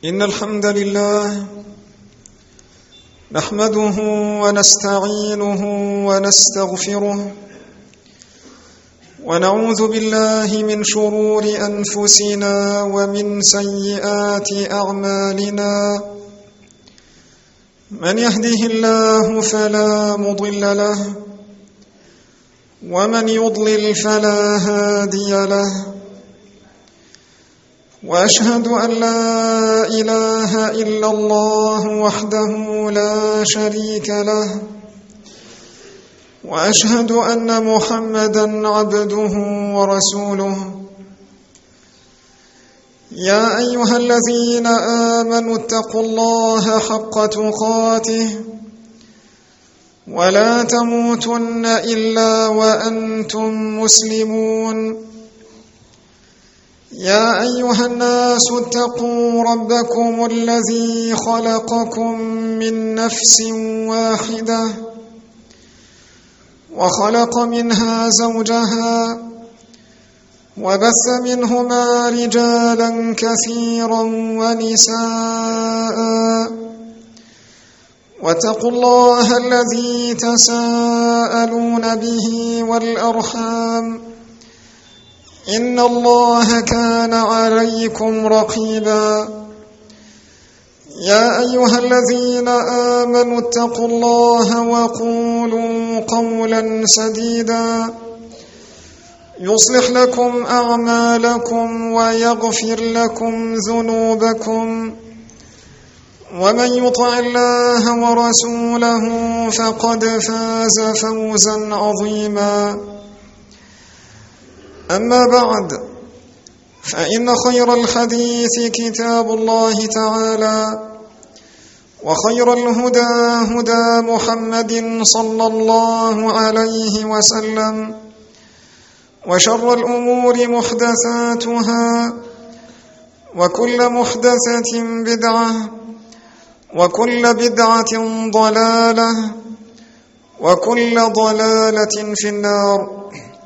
إن الحمد لله نحمده ونستعينه ونستغفره ونعوذ بالله من شرور أنفسنا ومن سيئات أعمالنا. من يهده الله فلا مضل له ومن يضلل فلا هادي له، وأشهد أن لا إله إلا الله وحده لا شريك له، وأشهد أن محمدًا عبده ورسوله. يا أيها الذين آمنوا اتقوا الله حق تقاته ولا تموتن إلا وأنتم مسلمون. يا أيها الناس اتقوا ربكم الذي خلقكم من نفس واحدة وخلق منها زوجها وبث منهما رجالا كثيرا ونساء، واتقوا الله الذي تساءلون به والأرحام إن الله كان عليكم رقيبا. يا أيها الذين آمنوا اتقوا الله وقولوا قولا سديدا يصلح لكم أعمالكم ويغفر لكم ذنوبكم، ومن يطع الله ورسوله فقد فاز فوزا عظيما. أما بعد، فإن خير الحديث كتاب الله تعالى، وخير الهدى هدى محمد صلى الله عليه وسلم، وشر الأمور محدثاتها، وكل محدثة بدعة، وكل بدعة ضلالة، وكل ضلالة في النار.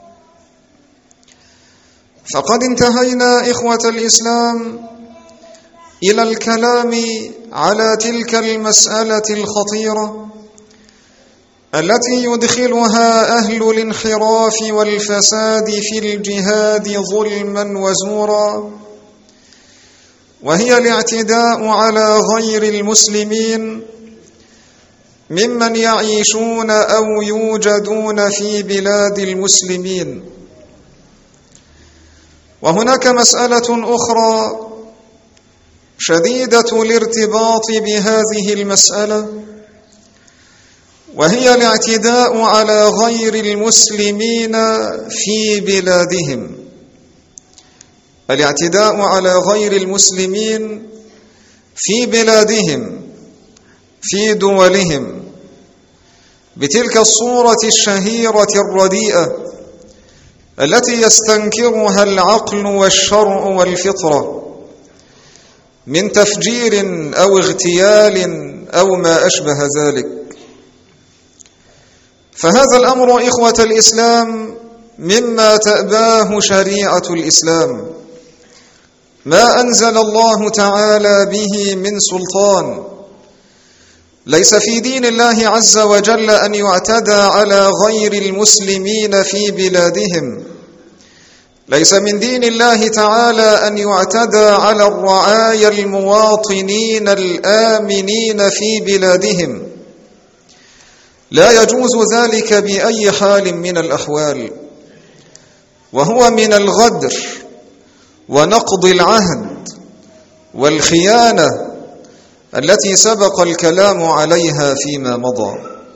فقد انتهينا إخوة الإسلام إلى الكلام على تلك المسألة الخطيرة التي يدخلها أهل الانحراف والفساد في الجهاد ظلما وزورا، وهي الاعتداء على غير المسلمين ممن يعيشون أو يوجدون في بلاد المسلمين. وهناك مسألة أخرى شديدة الارتباط بهذه المسألة، وهي الاعتداء على غير المسلمين في بلادهم. الاعتداء على غير المسلمين في بلادهم، في دولهم، بتلك الصورة الشهيرة الرديئة التي يستنكرها العقل والشرع والفطرة من تفجير أو اغتيال أو ما أشبه ذلك. فهذا الأمر إخوة الإسلام مما تأباه شريعة الإسلام، ما أنزل الله تعالى به من سلطان. ليس في دين الله عز وجل أن يعتدى على غير المسلمين في بلادهم. ليس من دين الله تعالى أن يعتدى على الرعايا المواطنين الآمنين في بلادهم. لا يجوز ذلك بأي حال من الأحوال، وهو من الغدر ونقض العهد والخيانة التي سبق الكلام عليها فيما مضى.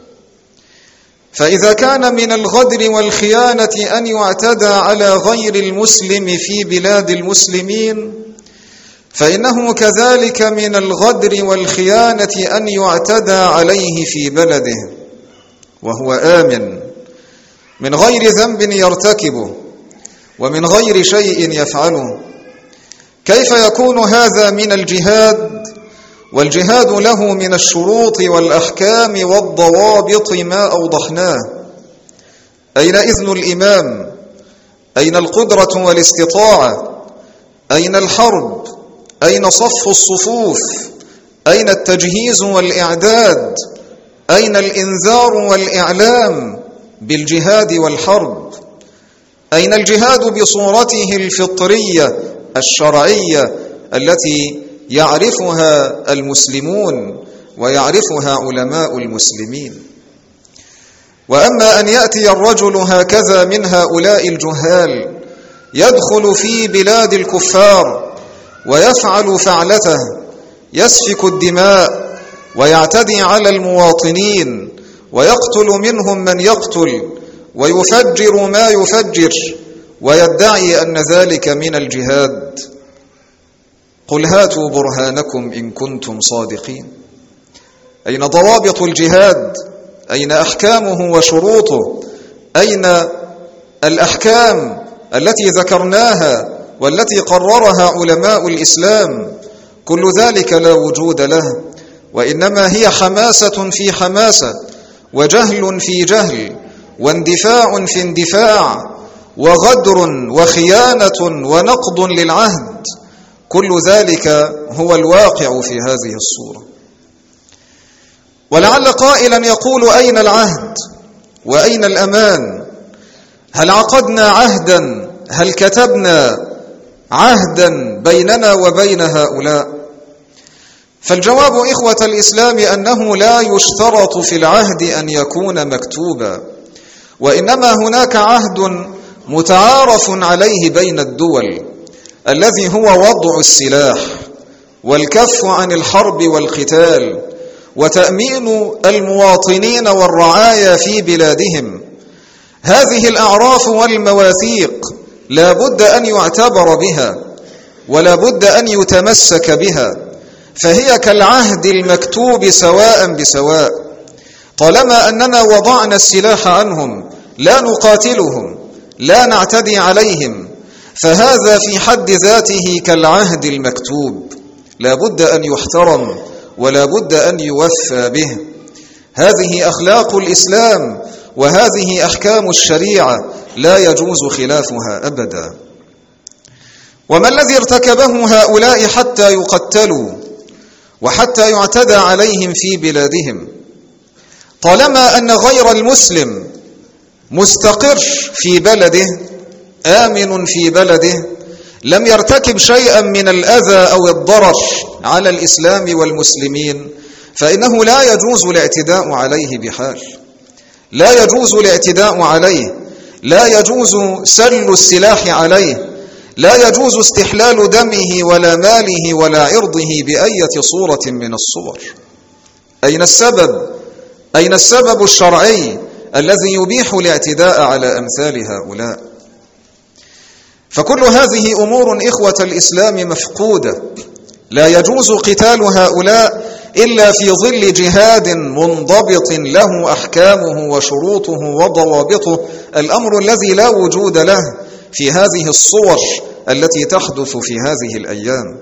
فإذا كان من الغدر والخيانة أن يعتدى على غير المسلم في بلاد المسلمين، فإنه كذلك من الغدر والخيانة أن يعتدى عليه في بلده وهو آمن من غير ذنب يرتكبه ومن غير شيء يفعله. كيف يكون هذا من الجهاد؟ والجهاد له من الشروط والأحكام والضوابط ما أوضحناه. أين إذن الإمام؟ أين القدرة والاستطاعة؟ أين الحرب؟ أين صف الصفوف؟ أين التجهيز والإعداد؟ أين الإنذار والإعلام بالجهاد والحرب؟ أين الجهاد بصورته الفطرية الشرعية التي يعرفها المسلمون ويعرفها علماء المسلمين؟ وأما أن يأتي الرجل هكذا من هؤلاء الجهال يدخل في بلاد الكفار ويفعل فعلته، يسفك الدماء ويعتدي على المواطنين ويقتل منهم من يقتل ويفجر ما يفجر ويدعي أن ذلك من الجهاد، قل هاتوا برهانكم إن كنتم صادقين. أين ضوابط الجهاد؟ أين أحكامه وشروطه؟ أين الأحكام التي ذكرناها والتي قررها علماء الإسلام؟ كل ذلك لا وجود له، وإنما هي حماسة في حماسة، وجهل في جهل، واندفاع في اندفاع، وغدر وخيانة ونقض للعهد. كل ذلك هو الواقع في هذه الصورة. ولعل قائلا يقول: أين العهد وأين الأمان؟ هل عقدنا عهدا؟ هل كتبنا عهدا بيننا وبين هؤلاء؟ فالجواب إخوة الإسلام أنه لا يشترط في العهد أن يكون مكتوبا، وإنما هناك عهد متعارف عليه بين الدول، الذي هو وضع السلاح والكف عن الحرب والقتال وتأمين المواطنين والرعايا في بلادهم. هذه الأعراف والمواثيق لا بد أن يعتبر بها ولا بد أن يتمسك بها، فهي كالعهد المكتوب سواء بسواء. طالما أننا وضعنا السلاح عنهم، لا نقاتلهم، لا نعتدي عليهم، فهذا في حد ذاته كالعهد المكتوب، لا بد أن يحترم ولا بد أن يوفى به. هذه أخلاق الإسلام وهذه أحكام الشريعة لا يجوز خلافها أبدا. وما الذي ارتكبه هؤلاء حتى يقتلوا وحتى يعتدى عليهم في بلادهم؟ طالما أن غير المسلم مستقر في بلده، آمن في بلده، لم يرتكب شيئا من الأذى أو الضرر على الإسلام والمسلمين، فإنه لا يجوز الاعتداء عليه بحال، لا يجوز الاعتداء عليه، لا يجوز سل السلاح عليه، لا يجوز استحلال دمه ولا ماله ولا عرضه بأية صورة من الصور. أين السبب؟ أين السبب الشرعي الذي يبيح الاعتداء على أمثال هؤلاء؟ فكل هذه أمور إخوة الإسلام مفقودة، لا يجوز قتال هؤلاء إلا في ظل جهاد منضبط له أحكامه وشروطه وضوابطه، الأمر الذي لا وجود له في هذه الصور التي تحدث في هذه الأيام.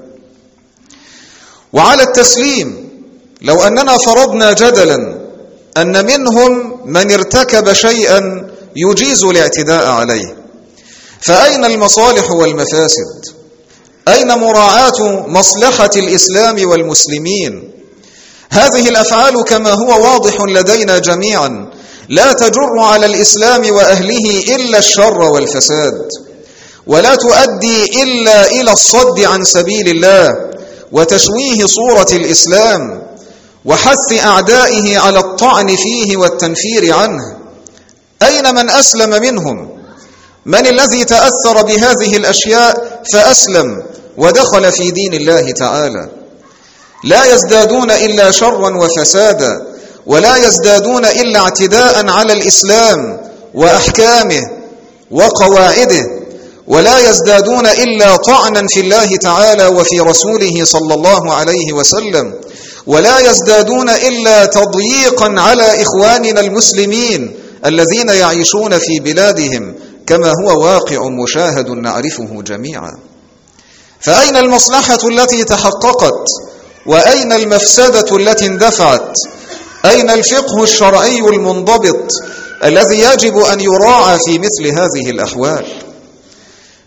وعلى التسليم، لو أننا فرضنا جدلا أن منهم من ارتكب شيئا يجيز الاعتداء عليه، فأين المصالح والمفاسد؟ أين مراعاة مصلحة الإسلام والمسلمين؟ هذه الأفعال كما هو واضح لدينا جميعا لا تجر على الإسلام وأهله إلا الشر والفساد، ولا تؤدي إلا إلى الصد عن سبيل الله وتشويه صورة الإسلام وحث أعدائه على الطعن فيه والتنفير عنه. أين من أسلم منهم؟ من الذي تأثر بهذه الأشياء فأسلم ودخل في دين الله تعالى؟ لا يزدادون إلا شرا وفسادا، ولا يزدادون إلا اعتداء على الإسلام وأحكامه وقواعده، ولا يزدادون إلا طعنا في الله تعالى وفي رسوله صلى الله عليه وسلم، ولا يزدادون إلا تضييقا على إخواننا المسلمين الذين يعيشون في بلادهم، كما هو واقع مشاهد نعرفه جميعا. فأين المصلحة التي تحققت؟ وأين المفسدة التي اندفعت؟ أين الفقه الشرعي المنضبط الذي يجب أن يراعى في مثل هذه الأحوال؟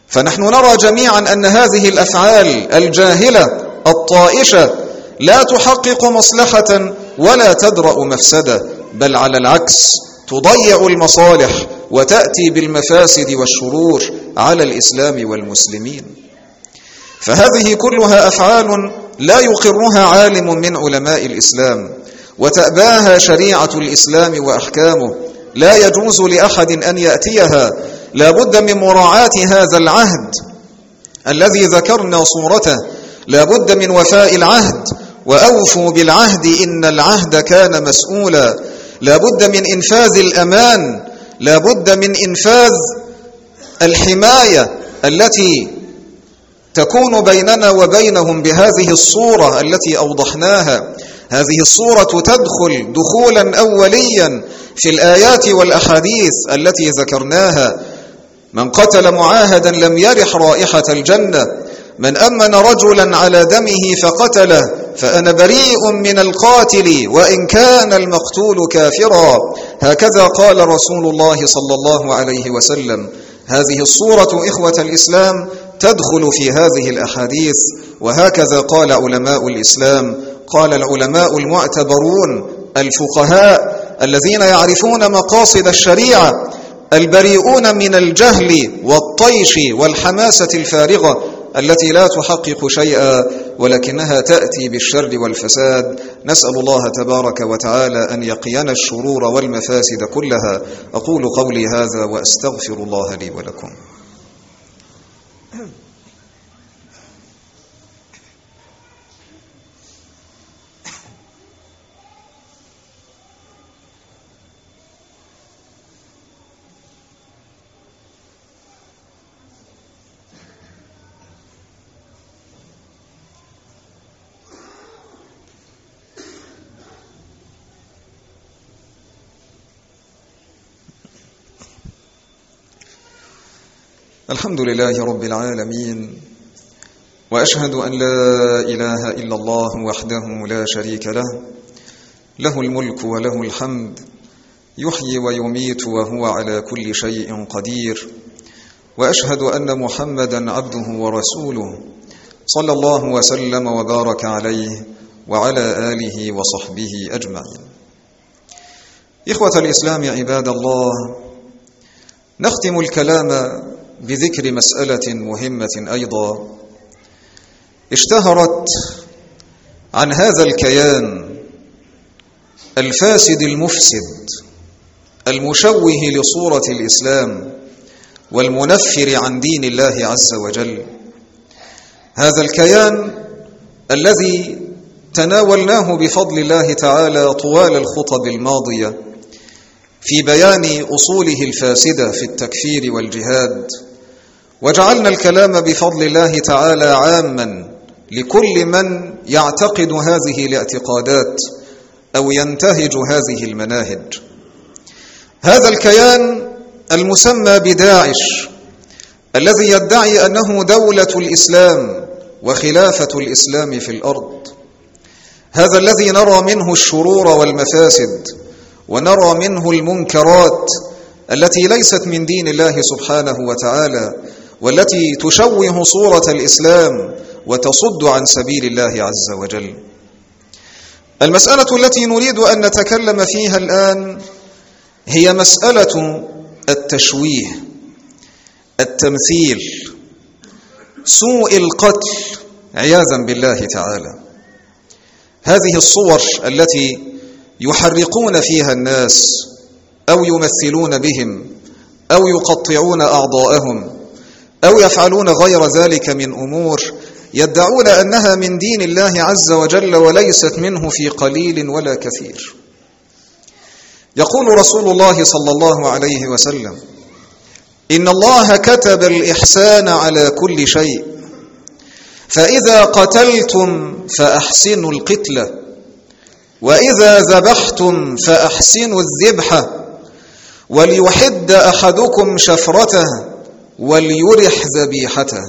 فنحن نرى جميعا أن هذه الأفعال الجاهلة الطائشة لا تحقق مصلحة ولا تدرأ مفسدة، بل على العكس تضيع المصالح وتأتي بالمفاسد والشرور على الإسلام والمسلمين. فهذه كلها أفعال لا يقرها عالم من علماء الإسلام، وتأباها شريعة الإسلام وأحكامه، لا يجوز لأحد أن يأتيها، لا بد من مراعاة هذا العهد الذي ذكرنا صورته، لا بد من وفاء العهد، وأوفوا بالعهد إن العهد كان مسؤولا، لا بد من إنفاذ الأمان، لا بد من إنفاذ الحماية التي تكون بيننا وبينهم بهذه الصورة التي أوضحناها. هذه الصورة تدخل دخولا أوليا في الآيات والأحاديث التي ذكرناها. من قتل معاهدا لم يرح رائحة الجنة، من أمن رجلا على دمه فقتله فأنا بريء من القاتل وإن كان المقتول كافرا، هكذا قال رسول الله صلى الله عليه وسلم. هذه الصورة إخوة الإسلام تدخل في هذه الأحاديث، وهكذا قال علماء الإسلام. قال العلماء المعتبرون الفقهاء الذين يعرفون مقاصد الشريعة، البريئون من الجهل والطيش والحماسة الفارغة التي لا تحقق شيئا ولكنها تأتي بالشر والفساد. نسأل الله تبارك وتعالى أن يقينا الشرور والمفاسد كلها. أقول قولي هذا وأستغفر الله لي ولكم. الحمد لله رب العالمين، وأشهد أن لا إله إلا الله وحده لا شريك له، له الملك وله الحمد، يحيي ويميت وهو على كل شيء قدير. وأشهد أن محمدا عبده ورسوله صلى الله وسلم وبارك عليه وعلى آله وصحبه أجمعين. إخوة الإسلام عباد الله، نختم الكلام بذكر مسألة مهمة أيضا اشتهرت عن هذا الكيان الفاسد المفسد المشوه لصورة الإسلام والمنفر عن دين الله عز وجل. هذا الكيان الذي تناولناه بفضل الله تعالى طوال الخطب الماضية في بيان أصوله الفاسدة في التكفير والجهاد، وجعلنا الكلام بفضل الله تعالى عاما لكل من يعتقد هذه الاعتقادات أو ينتهج هذه المناهج. هذا الكيان المسمى بداعش الذي يدعي أنه دولة الإسلام وخلافة الإسلام في الأرض، هذا الذي نرى منه الشرور والمفاسد ونرى منه المنكرات التي ليست من دين الله سبحانه وتعالى، والتي تشوه صورة الإسلام وتصد عن سبيل الله عز وجل. المسألة التي نريد أن نتكلم فيها الآن هي مسألة التشويه، التمثيل، سوء القتل عياذا بالله تعالى. هذه الصور التي يحرقون فيها الناس أو يمثلون بهم أو يقطعون أعضاءهم أو يفعلون غير ذلك من أمور يدعون أنها من دين الله عز وجل وليست منه في قليل ولا كثير. يقول رسول الله صلى الله عليه وسلم: إن الله كتب الإحسان على كل شيء، فإذا قتلتم فأحسنوا القتلة، وإذا ذبحتم فأحسنوا الذبحة، وليحد أحدكم شفرته وليرح ذبيحته.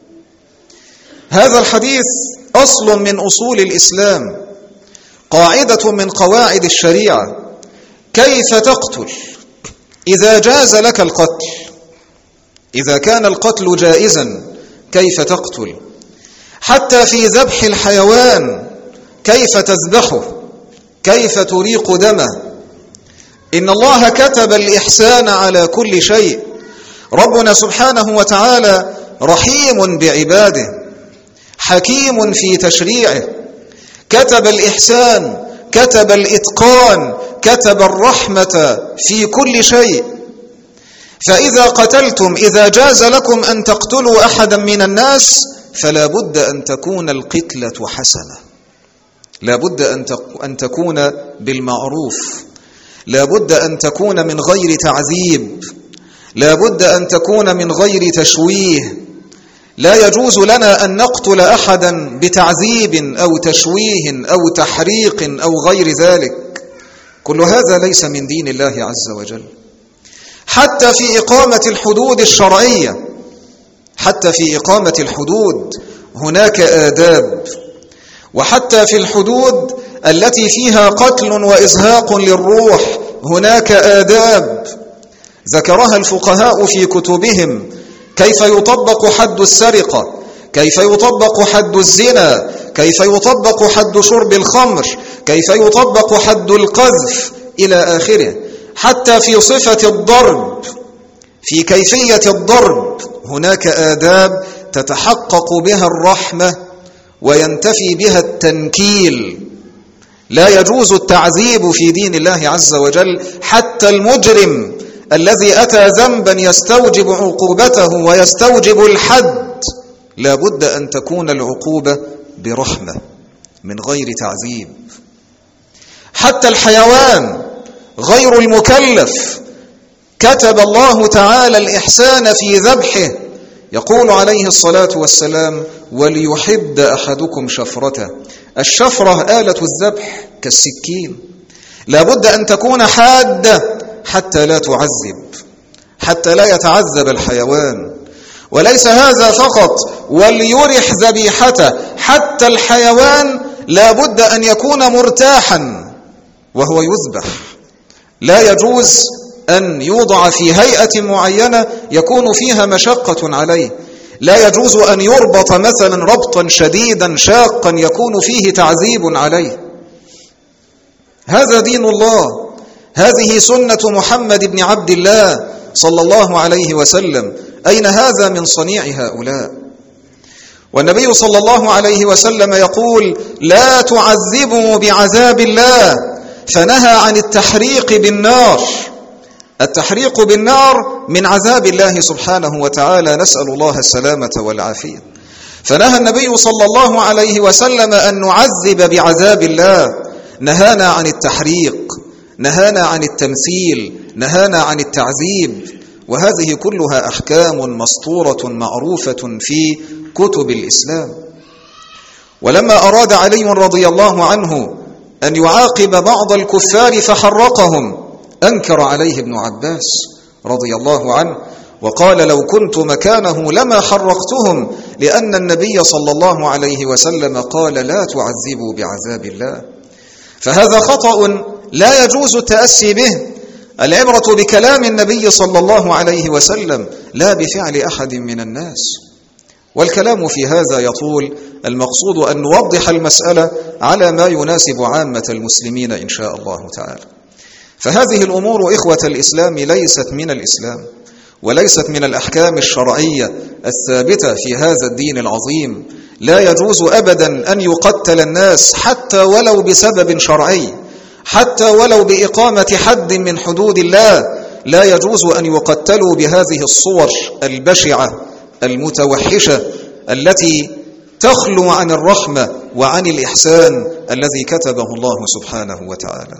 هذا الحديث أصل من أصول الإسلام، قاعدة من قواعد الشريعة. كيف تقتل إذا جاز لك القتل؟ إذا كان القتل جائزا كيف تقتل؟ حتى في ذبح الحيوان كيف تذبحه؟ كيف تريق دمه؟ إن الله كتب الإحسان على كل شيء. ربنا سبحانه وتعالى رحيم بعباده، حكيم في تشريعه، كتب الإحسان، كتب الإتقان، كتب الرحمة في كل شيء. فإذا قتلتم، إذا جاز لكم أن تقتلوا أحدا من الناس، فلا بد أن تكون القتلة حسنة، لا بد أن تكون بالمعروف، لا بد أن تكون من غير تعذيب، لا بد أن تكون من غير تشويه. لا يجوز لنا أن نقتل أحدا بتعذيب أو تشويه أو تحريق أو غير ذلك. كل هذا ليس من دين الله عز وجل. حتى في إقامة الحدود الشرعية، حتى في إقامة الحدود هناك آداب، وحتى في الحدود التي فيها قتل وإزهاق للروح هناك آداب ذكرها الفقهاء في كتبهم. كيف يطبق حد السرقة، كيف يطبق حد الزنا، كيف يطبق حد شرب الخمر، كيف يطبق حد القذف إلى آخره. حتى في صفة الضرب، في كيفية الضرب هناك آداب تتحقق بها الرحمة وينتفي بها التنكيل. لا يجوز التعذيب في دين الله عز وجل. حتى المجرم الذي أتى ذنبا يستوجب عقوبته ويستوجب الحد، لا بد أن تكون العقوبة برحمة من غير تعذيب. حتى الحيوان غير المكلف كتب الله تعالى الإحسان في ذبحه. يقول عليه الصلاة والسلام: وليحد أحدكم شفرته. الشفرة آلة الذبح كالسكين، لا بد أن تكون حادة حتى لا تعذب، حتى لا يتعذب الحيوان. وليس هذا فقط، وليرح ذبيحته. حتى الحيوان لا بد أن يكون مرتاحا وهو يذبح. لا يجوز أن يوضع في هيئة معينة يكون فيها مشقة عليه. لا يجوز أن يربط مثلا ربطا شديدا شاقا يكون فيه تعذيب عليه. هذا دين الله، هذه سنة محمد بن عبد الله صلى الله عليه وسلم. أين هذا من صنيع هؤلاء؟ والنبي صلى الله عليه وسلم يقول: لا تعذبوا بعذاب الله، فنهى عن التحريق بالنار. التحريق بالنار من عذاب الله سبحانه وتعالى، نسأل الله السلامة والعافية. فنهى النبي صلى الله عليه وسلم أن نعذب بعذاب الله. نهانا عن التحريق، نهانا عن التمثيل، نهانا عن التعذيب. وهذه كلها أحكام مسطورة معروفة في كتب الإسلام. ولما أراد علي رضي الله عنه أن يعاقب بعض الكفار فحرقهم، أنكر عليه ابن عباس رضي الله عنه وقال: لو كنت مكانه لما حرقتهم، لأن النبي صلى الله عليه وسلم قال: لا تعذبوا بعذاب الله. فهذا خطأ لا يجوز التأسي به. العبرة بكلام النبي صلى الله عليه وسلم لا بفعل أحد من الناس. والكلام في هذا يطول، المقصود أن نوضح المسألة على ما يناسب عامة المسلمين إن شاء الله تعالى. فهذه الأمور إخوة الإسلام ليست من الإسلام، وليست من الأحكام الشرعية الثابتة في هذا الدين العظيم. لا يجوز أبدا أن يقتل الناس حتى ولو بسبب شرعي، حتى ولو بإقامة حد من حدود الله. لا يجوز أن يقتلوا بهذه الصور البشعة المتوحشة التي تخلو عن الرحمة وعن الإحسان الذي كتبه الله سبحانه وتعالى.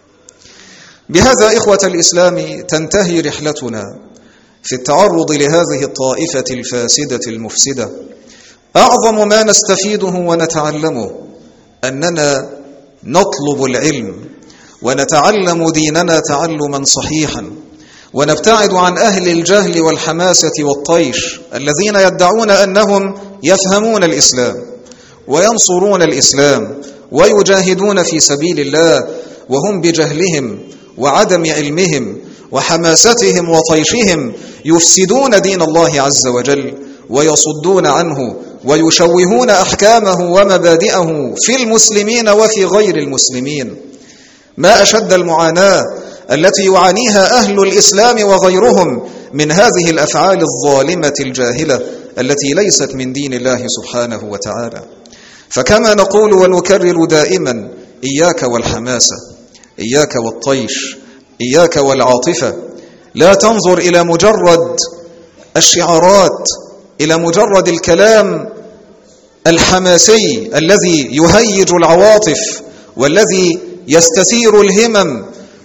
بهذا إخوة الإسلام تنتهي رحلتنا في التعرض لهذه الطائفة الفاسدة المفسدة. أعظم ما نستفيده ونتعلمه أننا نطلب العلم ونتعلم ديننا تعلما صحيحا، ونبتعد عن أهل الجهل والحماسة والطيش الذين يدعون أنهم يفهمون الإسلام وينصرون الإسلام ويجاهدون في سبيل الله، وهم بجهلهم وعدم علمهم وحماستهم وطيشهم يفسدون دين الله عز وجل ويصدون عنه ويشوهون أحكامه ومبادئه في المسلمين وفي غير المسلمين. ما أشد المعاناة التي يعانيها أهل الإسلام وغيرهم من هذه الأفعال الظالمة الجاهلة التي ليست من دين الله سبحانه وتعالى. فكما نقول ونكرر دائما: إياك والحماسة، إياك والطيش، إياك والعاطفة. لا تنظر إلى مجرد الشعارات، إلى مجرد الكلام الحماسي الذي يهيج العواطف والذي يستثير الهمم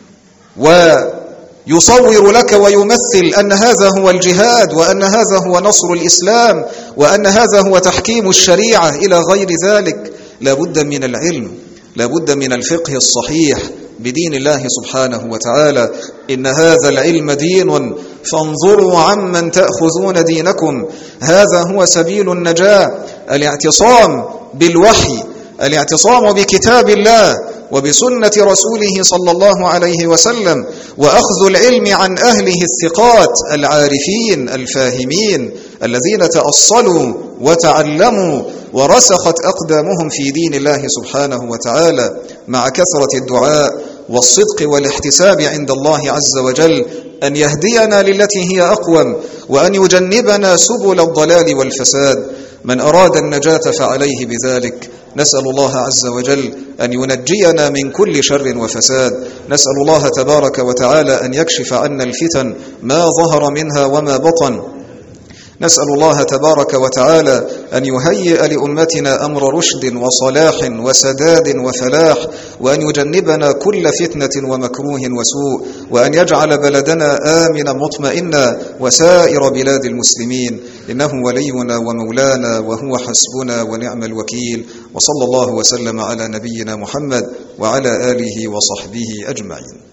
ويصور لك ويمثل أن هذا هو الجهاد وأن هذا هو نصر الإسلام وأن هذا هو تحكيم الشريعة إلى غير ذلك. لابد من العلم، لابد من الفقه الصحيح بدين الله سبحانه وتعالى. إن هذا العلم دين فانظروا عمن تأخذون دينكم، هذا هو سبيل النجاة. الاعتصام بالوحي، الاعتصام بكتاب الله وبسنة رسوله صلى الله عليه وسلم، وأخذ العلم عن أهله الثقات العارفين الفاهمين الذين تأصلوا وتعلموا ورسخت أقدامهم في دين الله سبحانه وتعالى، مع كثرة الدعاء والصدق والاحتساب عند الله عز وجل أن يهدينا للتي هي أقوم وأن يجنبنا سبل الضلال والفساد. من أراد النجاة فعليه بذلك. نسأل الله عز وجل أن ينجينا من كل شر وفساد. نسأل الله تبارك وتعالى أن يكشف عنا الفتن ما ظهر منها وما بطن. نسأل الله تبارك وتعالى أن يهيئ لأمتنا أمر رشد وصلاح وسداد وفلاح، وأن يجنبنا كل فتنة ومكروه وسوء، وأن يجعل بلدنا آمنا مطمئنا وسائر بلاد المسلمين. إنه ولينا ومولانا وهو حسبنا ونعم الوكيل. وصلى الله وسلم على نبينا محمد وعلى آله وصحبه أجمعين.